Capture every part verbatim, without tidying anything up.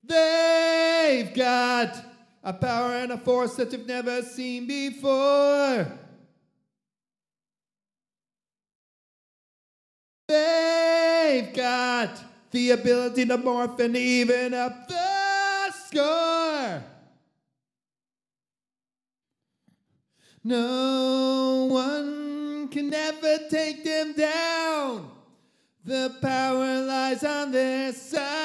They've got a power and a force that you've never seen before. They've got the ability to morph and even up the score. No one can ever take them down. The power lies on their side.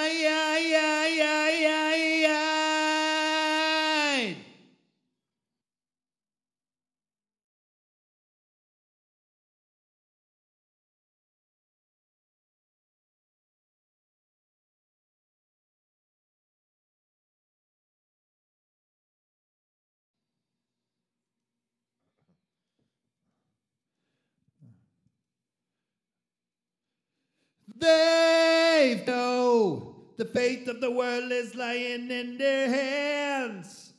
They know the fate of the world is lying in their hands.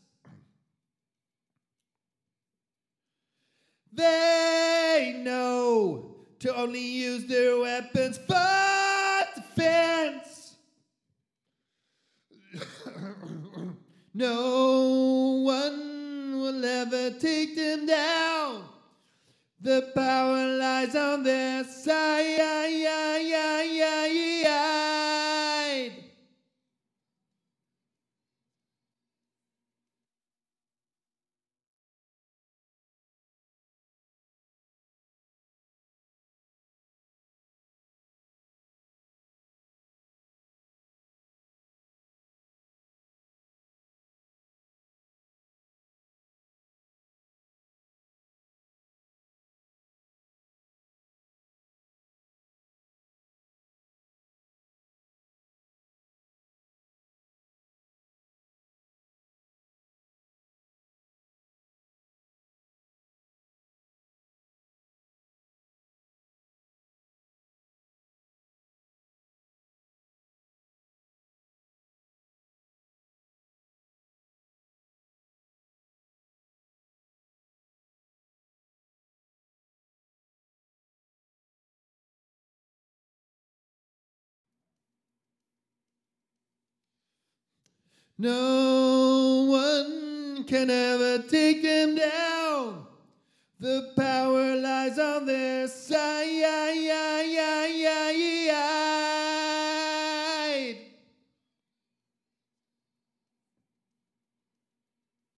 They know to only use their weapons for defense. No one will ever take them down. The power lies on their side. No one can ever take them down. The power lies on their side.